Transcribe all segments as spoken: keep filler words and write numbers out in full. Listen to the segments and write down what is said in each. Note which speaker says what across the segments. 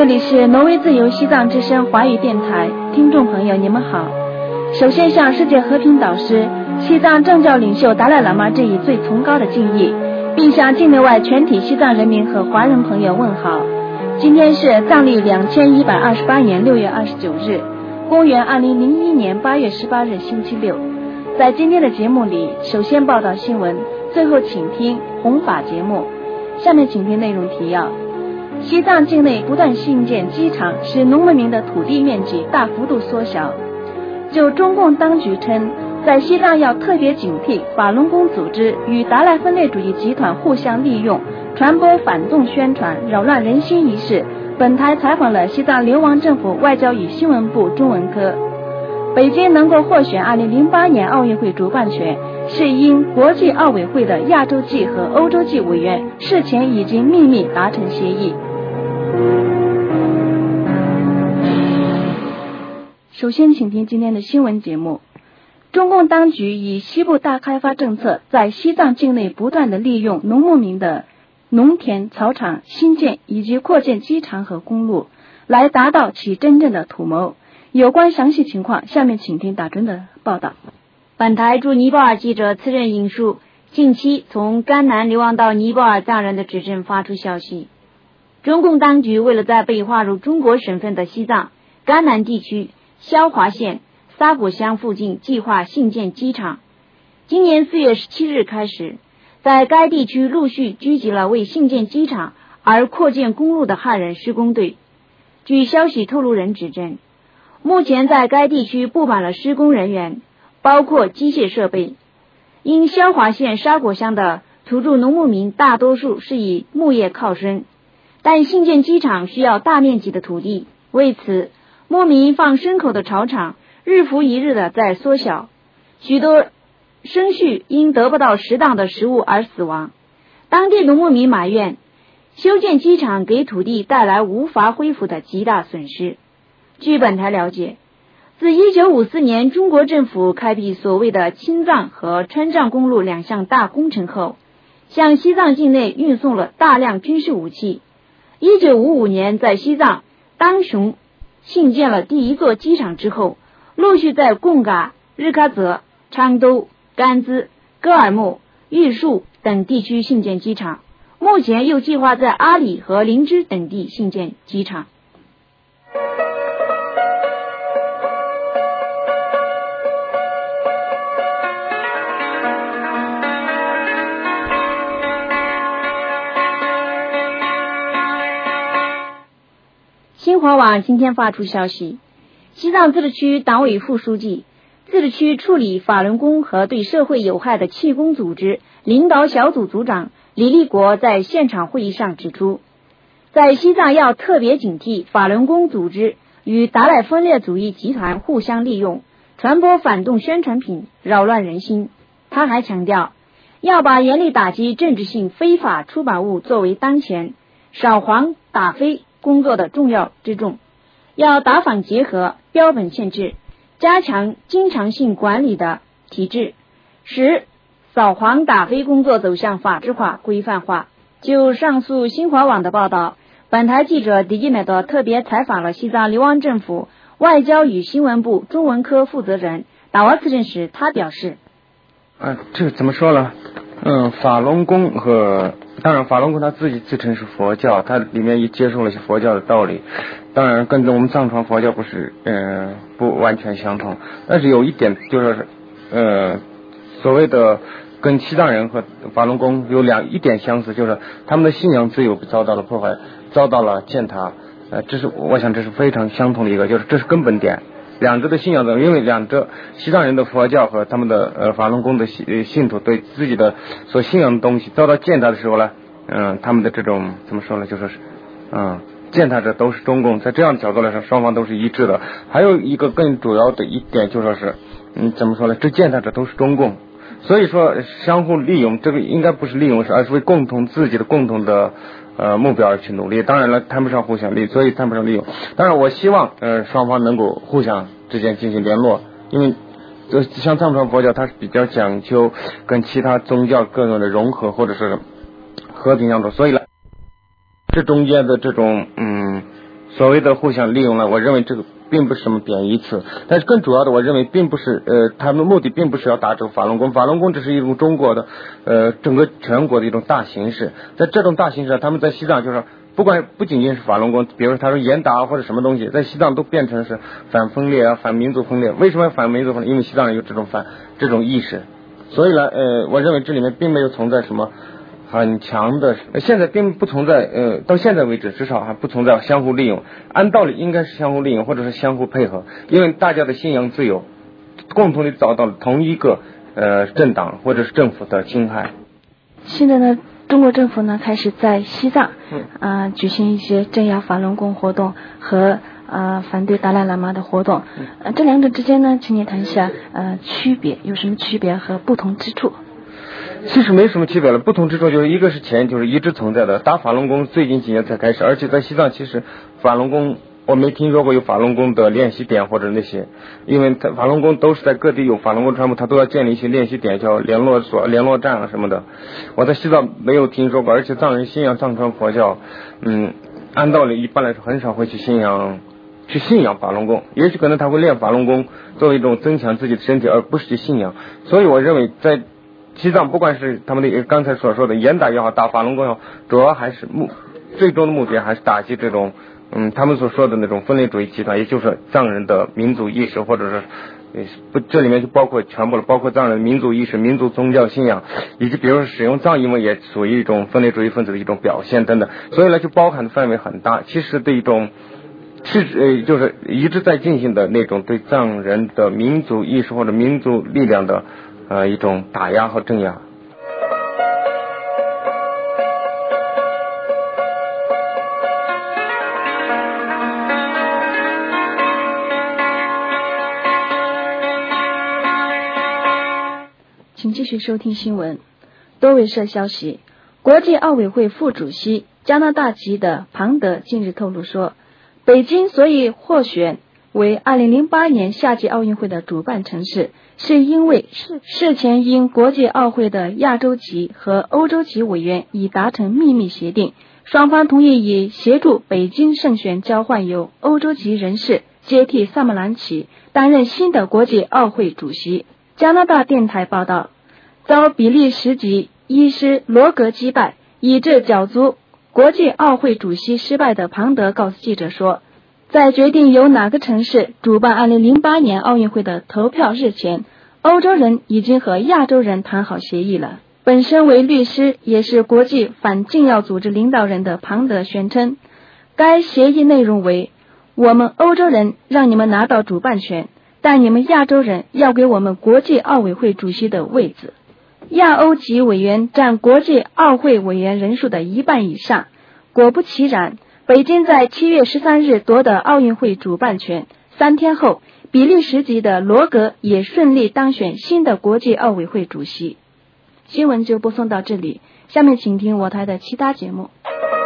Speaker 1: 这里是挪威自由西藏之声华语电台，听众朋友你们好。首先向世界和平导师、西藏政教领袖达赖喇嘛致以最崇高的敬意，并向境内外全体西藏人民和华人朋友问好。今天是藏历两千一百二十八年六月二十九日，公元二零零一年八月十八日星期六。在今天的节目里，首先报道新闻，最后请听弘法节目。下面请听内容提要。西藏境内不断兴建机场，使农牧民的土地面积大幅度缩小。就中共当局称，在西藏要特别警惕法轮功组织与达赖分裂主义集团互相利用，传播反动宣传，扰乱人心一事，本台采访了西藏流亡政府外交与新闻部中文科。北京能够获选二零零八年奥运会主办权，是因国际奥委会的亚洲季和欧洲季委员事前已经秘密达成协议。首先请听今天的新闻节目。中共当局以西部大开发政策，在西藏境内不断的利用农牧民的农田草场新建以及扩建机场和公路，来达到其真正的图谋。有关详细情况，下面请听打针的报道。
Speaker 2: 本台驻尼泊尔记者次任引述近期从甘南流亡到尼泊尔藏人的指证发出消息，中共当局为了在被划入中国省份的西藏甘南地区萧华县沙果乡附近计划兴建机场。今年四月十七日开始，在该地区陆续聚集了为兴建机场而扩建公路的汉人施工队。据消息透露人指证，目前在该地区布满了施工人员，包括机械设备。因萧华县沙果乡的土著农牧民大多数是以牧业靠生，但兴建机场需要大面积的土地，为此牧民放牲口的草场日复一日的在缩小，许多牲畜因得不到适当的食物而死亡。当地农牧民埋怨修建机场给土地带来无法恢复的极大损失。据本台了解，自一九五四年中国政府开辟所谓的青藏和川藏公路两项大工程后，向西藏境内运送了大量军事武器。一九五五年在西藏当雄兴建了第一座机场之后，陆续在贡嘎、日喀则、昌都、甘孜、噶尔木、玉树等地区兴建机场，目前又计划在阿里和林芝等地兴建机场。新华网今天发出消息，西藏自治区党委副书记、自治区处理法轮功和对社会有害的气功组织领导小组组长李立国在现场会议上指出，在西藏要特别警惕法轮功组织与达赖分裂主义集团互相利用，传播反动宣传品，扰乱人心。他还强调，要把严厉打击政治性非法出版物作为当前扫黄打非工作的重要之重，要打反结合，标本限制，加强经常性管理的体制，使扫黄打非工作走向法治化、规范化。就上述新华网的报道，本台记者迪基美多特别采访了西藏流亡政府外交与新闻部中文科负责人达瓦次镇时，他表示：
Speaker 3: 啊，这个怎么说呢？嗯，法轮功和当然法轮功他自己自称是佛教，它里面也接受了一些佛教的道理，当然跟着我们藏传佛教不是嗯、呃、不完全相同，但是有一点就是呃所谓的跟西藏人和法轮功有两一点相似，就是他们的信仰自由遭到了破坏，遭到了践踏，呃这是我想这是非常相同的一个，就是这是根本点。两者的信仰的，因为两者西藏人的佛教和他们的呃法轮功的信信徒对自己的所信仰的东西遭到践踏的时候呢，嗯、呃，他们的这种怎么说呢，就说是，嗯，践踏者都是中共，在这样的角度来说，双方都是一致的。还有一个更主要的一点就说是，嗯，怎么说呢，这践踏者都是中共，所以说相互利用，这个应该不是利用，而是为共同自己的共同的。呃，目标而去努力，当然了，谈不上互相利，所以谈不上利用。当然，我希望呃双方能够互相之间进行联络，因为就像藏传佛教，它是比较讲究跟其他宗教各种的融合或者是和平相处，所以呢，这中间的这种嗯所谓的互相利用呢，我认为这个并不是什么贬义词，但是更主要的，我认为并不是呃，他们目的并不是要打这个法轮功，法轮功只是一种中国的呃整个全国的一种大形势，在这种大形势上，他们在西藏就是不管不仅仅是法轮功，比如说他说严打或者什么东西，在西藏都变成是反分裂啊、反民族分裂。为什么反民族分裂？因为西藏人有这种反这种意识，所以呢，呃，我认为这里面并没有存在什么很强的，现在并不存在，呃，到现在为止至少还不存在相互利用。按道理应该是相互利用，或者是相互配合，因为大家的信仰自由，共同的遭到了同一个呃政党或者是政府的侵害。
Speaker 1: 现在呢，中国政府呢开始在西藏啊、呃、举行一些镇压法轮功活动和呃反对达赖喇嘛的活动，呃这两者之间呢，请你谈一下呃区别，有什么区别和不同之处？
Speaker 3: 其实没什么区别了，不同之处就是一个是钱，就是一直存在的，打法轮功最近几年才开始，而且在西藏其实法轮功我没听说过有法轮功的练习点或者那些，因为法轮功都是在各地有法轮功传播，他都要建立一些练习点，叫联络所、联络站啊什么的。我在西藏没有听说过，而且藏人信仰藏传佛教，嗯，按道理一般来说很少会去信仰去信仰法轮功，也许可能他会练法轮功作为一种增强自己的身体，而不是去信仰。所以我认为在西藏不管是他们的刚才所说的严打也好，打法轮功也好，主要还是目最终的目的还是打击这种嗯他们所说的那种分裂主义集团，也就是藏人的民族意识，或者是不这里面就包括全部了，包括藏人的民族意识、民族宗教信仰，以及比如说使用藏英文也属于一种分裂主义分子的一种表现等等，所以呢就包含的范围很大。其实的一种是呃就是一直在进行的那种对藏人的民族意识或者民族力量的呃一种打压和镇压。
Speaker 1: 请继续收听新闻。多位社消息，国际奥委会副主席加拿大籍的庞德近日透露说，北京所以获选为二零零八年夏季奥运会的主办城市，是因为事前因国际奥会的亚洲籍和欧洲籍委员已达成秘密协定，双方同意以协助北京胜选交换由欧洲籍人士接替萨马兰奇担任新的国际奥会主席。加拿大电台报道，遭比利时籍医师罗格击败，以致角逐国际奥会主席失败的庞德告诉记者说，在决定由哪个城市主办二零零八年奥运会的投票日前，欧洲人已经和亚洲人谈好协议了。本身为律师，也是国际反禁药组织领导人的庞德宣称，该协议内容为：我们欧洲人让你们拿到主办权，但你们亚洲人要给我们国际奥委会主席的位置。亚欧籍委员占国际奥会委员人数的一半以上。果不其然，北京在七月十三日夺得奥运会主办权，三天后，比利时籍的罗格也顺利当选新的国际奥委会主席。新闻就播送到这里，下面请听我台的其他节目。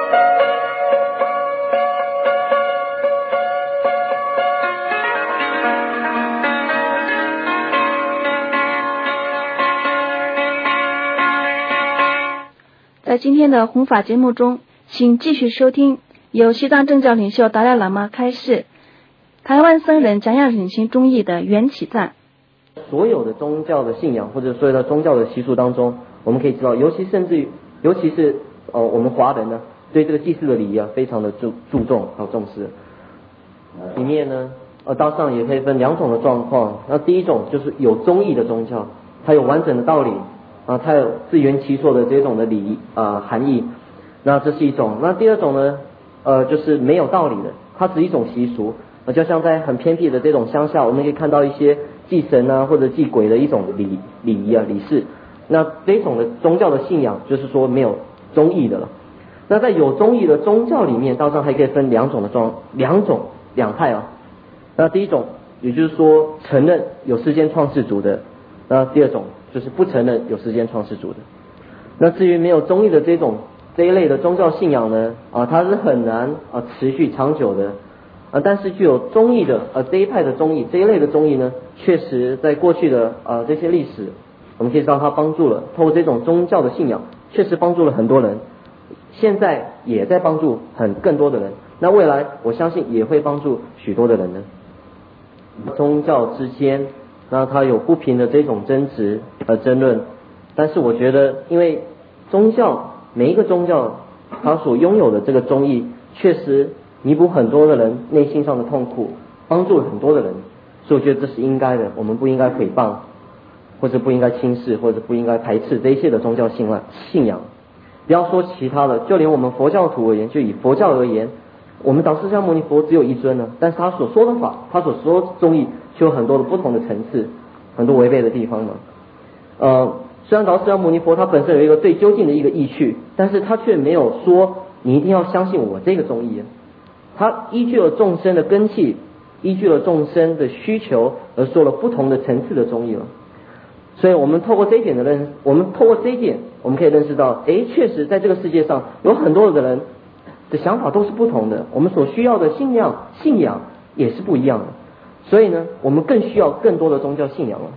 Speaker 1: 在今天的弘法节目中，请继续收听由西藏政教领袖达赖喇嘛开示台湾僧人讲样忍行忠义的缘起赞。
Speaker 4: 所有的宗教的信仰或者所有的宗教的习俗当中，我们可以知道，尤其甚至于尤其是呃我们华人呢，对这个祭祀的礼仪啊非常的注注重和重视。里面呢呃道上也可以分两种的状况。那第一种就是有宗义的宗教，它有完整的道理啊，它有自圆其说的这种的礼仪啊含义，那这是一种。那第二种呢，呃，就是没有道理的，它是一种习俗，呃，就像在很偏僻的这种乡下，我们可以看到一些祭神啊或者祭鬼的一种礼礼仪啊礼事。那这种的宗教的信仰，就是说没有宗义的了。那在有宗义的宗教里面，道上还可以分两种的状两种两派啊。那第一种，也就是说承认有世间创世主的，那第二种就是不承认有世间创世主的。那至于没有宗义的这种这一类的宗教信仰呢，啊，它是很难啊持续长久的啊。但是具有宗义的呃、啊、这一派的宗义这一类的宗义呢，确实在过去的啊这些历史，我们可以知道它帮助了，透过这种宗教的信仰，确实帮助了很多人，现在也在帮助很更多的人。 那未来我相信也会帮助许多的人呢。宗教之间，那它有不平的这种争执和争论，但是我觉得，因为宗教每一个宗教它所拥有的这个忠义，确实弥补很多的人内心上的痛苦，帮助了很多的人，所以我觉得这是应该的，我们不应该诽谤，或者不应该轻视，或者不应该排斥这一切的宗教信仰信仰。不要说其他的，就连我们佛教徒而言，就以佛教而言，我们导师释迦牟尼佛只有一尊呢，但是他所说的法，他所说的宗义，却有很多的不同的层次，很多违背的地方嘛。呃，虽然导师释迦牟尼佛他本身有一个最究竟的一个意趣，但是他却没有说你一定要相信我这个宗义，他依据了众生的根器，依据了众生的需求而说了不同的层次的宗义了。所以我们透过这一点的认，我们透过这一点，我们可以认识到，诶，确实在这个世界上有很多的人的想法都是不同的，我们所需要的信仰信仰也是不一样的，所以呢，我们更需要更多的宗教信仰了。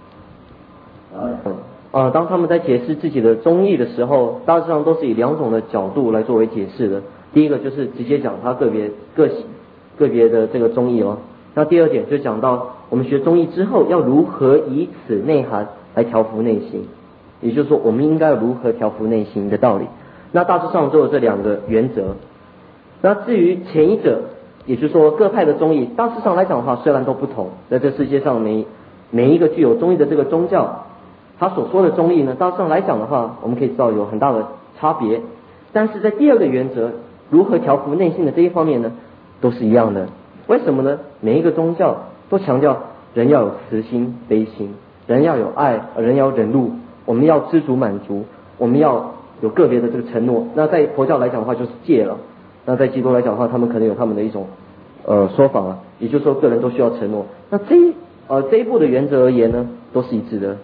Speaker 4: 呃，当他们在解释自己的宗义的时候，大致上都是以两种的角度来作为解释的。第一个就是直接讲他个别个个别的这个宗义哦。那第二点就讲到我们学宗义之后要如何以此内涵来调伏内心，也就是说我们应该如何调伏内心的道理。那大致上都有这两个原则。那至于前一者，也就是说各派的宗义，大致上来讲的话虽然都不同，在这世界上每每一个具有宗义的这个宗教，他所说的宗义呢，大致上来讲的话，我们可以知道有很大的差别，但是在第二个原则如何调伏内心的这一方面呢，都是一样的。为什么呢？每一个宗教都强调人要有慈心悲心，人要有爱，人要忍辱，我们要知足满足，我们要有个别的这个承诺。那在佛教来讲的话就是戒了，那在基督来讲的话，他们可能有他们的一种呃说法啊，也就是说个人都需要承诺。那这一呃这一步的原则而言呢，都是一致的。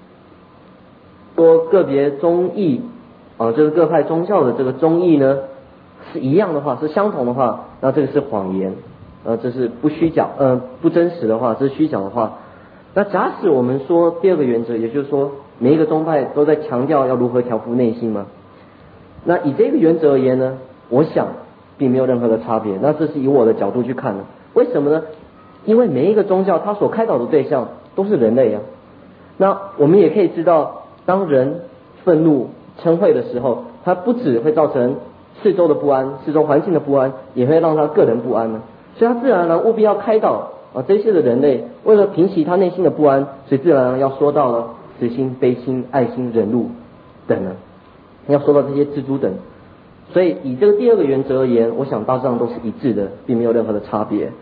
Speaker 4: 说个别宗义啊、呃，就是各派宗教的这个宗义呢是一样的话，是相同的话，那这个是谎言。呃，这是不虚假，呃，不真实的话，这是虚假的话。那假使我们说第二个原则，也就是说每一个宗派都在强调要如何调伏内心嘛，那以这个原则而言呢，我想并没有任何的差别。那这是以我的角度去看的。为什么呢？因为每一个宗教它所开导的对象都是人类啊。那我们也可以知道，当人愤怒嗔恚的时候，它不只会造成四周的不安，四周环境的不安，也会让他个人不安呢。所以他自然而然务必要开导啊这些的人类，为了平息他内心的不安，所以自然而然要说到了慈心悲心爱心忍辱等呢，要说到这些知足等。所以以这个第二个原则而言，我想大致上都是一致的，并没有任何的差别。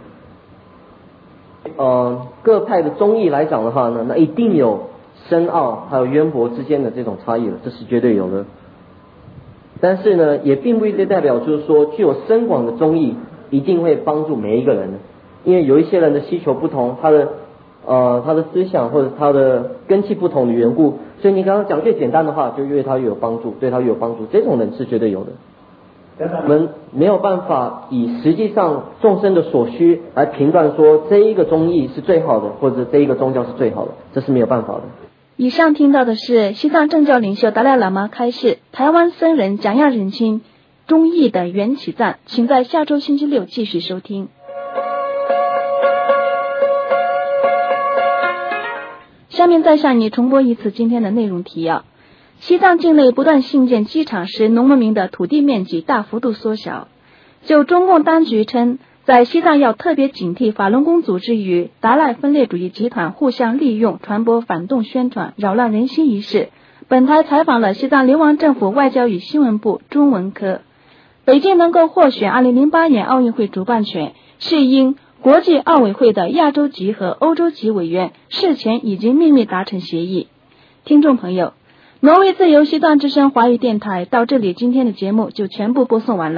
Speaker 4: 呃各派的宗义来讲的话呢，那一定有深奥还有渊博之间的这种差异了，这是绝对有的。但是呢，也并不一定代表就是说具有深广的宗义一定会帮助每一个人的，因为有一些人的需求不同，他的呃他的思想或者他的根器不同的缘故，所以你刚刚讲越简单的话，就越他越有帮助，对他越有帮助，这种人是绝对有的。我们没有办法以实际上众生的所需来评断说这一个宗义是最好的，或者这一个宗教是最好的，这是没有办法的。
Speaker 1: 以上听到的是西藏政教领袖达赖喇嘛开示台湾僧人讲要认清宗义的缘起赞，请在下周星期六继续收听。下面再向你重播一次今天的内容提要。西藏境内不断兴建机场时，农牧民的土地面积大幅度缩小。就中共当局称，在西藏要特别警惕法轮功组织与达赖分裂主义集团互相利用传播反动宣传，扰乱人心一事，本台采访了西藏流亡政府外交与新闻部中文科。北京能够获选二零零八年奥运会主办权，是因国际奥委会的亚洲级和欧洲级委员事前已经秘密达成协议。听众朋友，挪威自由西藏之声华语电台到这里，今天的节目就全部播送完了。